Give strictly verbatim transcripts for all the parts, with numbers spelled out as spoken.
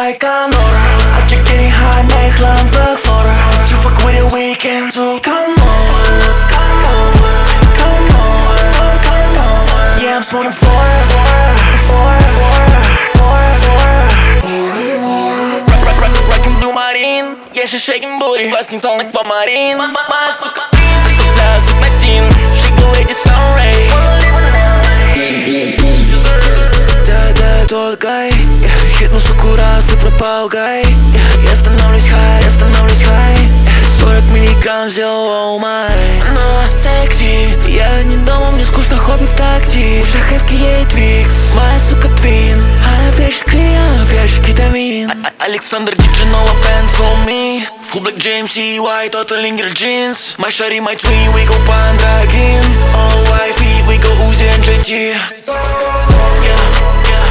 like Anora. I check getting high, make glanzig voor haar. You fuck with the weekend, so come on, come on, come on, come on. Yeah, I'm smoking for her, for her, for her, for her, for her. Rockin' blue marine, yeah, she shaking booty. Blasting sound like Marine. Stop, look my scene. Shake the way the sun ray. Да, да, тот гай. Хитну суку раз и пропал гай. Я становлюсь хай, я становлюсь хай. Сорок миллиграмм сделал, оу май. Она секси. Я не дома, мне скучно, хобби в такси. В шахевке ей твикс. Моя сука твин. Она прячет крия, прячет кетамин. Александр Диджинова pants on me. Full black James C Y, total linger jeans. My shawty, my twin, we go Pandragin. All wifey, we go Uzi and J T. Yeah, yeah.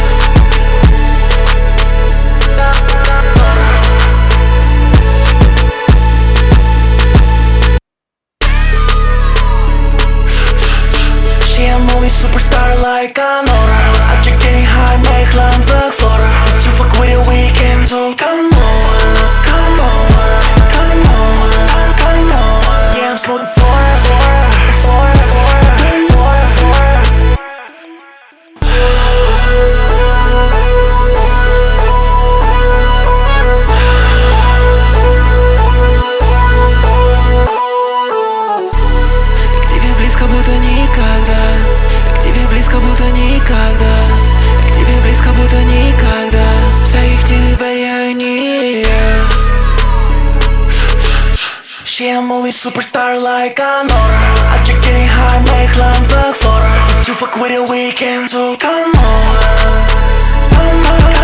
She a movie superstar like Anora. I check getting high, make glanzig voor haar. You fuck with the weekend, so come on, come on, come on, come on. Yeah, I'm smoking for her, for her, for her, for her, for her, for her. К тебе близко, будто никогда. К тебе близко, будто никогда. К тебе близко, будто никогда. В своих тебе я не. She a movie superstar like Anora. I check getting high, make glanzig voor haar. You fuck with the weekend, so come on, come on.